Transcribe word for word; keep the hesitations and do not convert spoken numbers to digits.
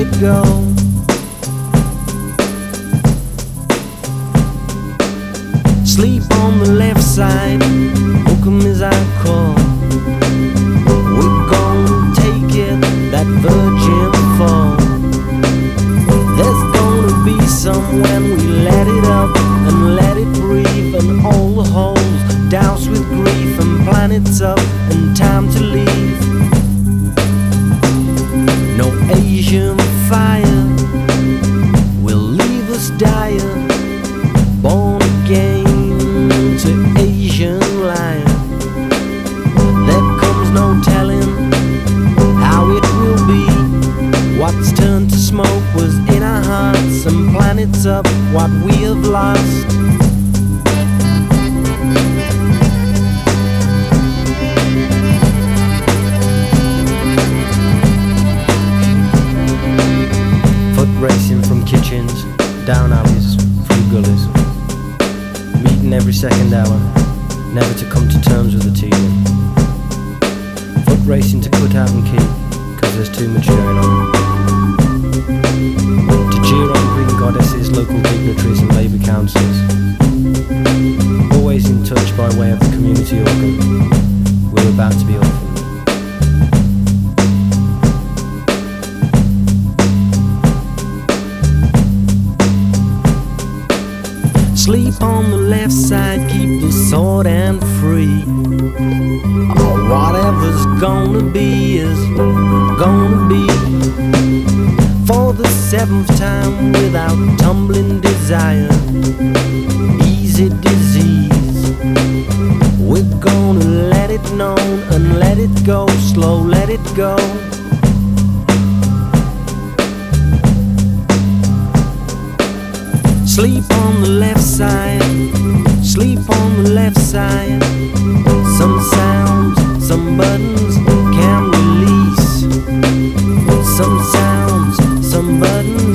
it go. Sleep on the left side, hook 'em as I call. We're gonna take it, that virgin fall. There's gonna be some when we let it up and let it breathe, and all the holes doused with grief, and planets up and time to leave. No Asian fire will leave us dire, born again to Asian lion. There comes no telling how it will be. What's turned to smoke was in our hearts, and planets up what we have lost. Foot racing from kitchens, down alleys, through gullies, meeting every second hour, never to come to terms with the teething. Foot racing to cut out and keep, cause there's too much going on. To cheer on green goddesses, local dignitaries and labour councillors, always in touch by way of the community organ. We're about to be orphaned. Sleep on the left side, keep the sword and free. Oh, whatever's gonna be is gonna be. For the seventh time without tumbling desire, easy disease. We're gonna let it known and let it go, slow let it go. Sleep on the left side, sleep on the left side. Some sounds, some buttons can release. Some sounds, some buttons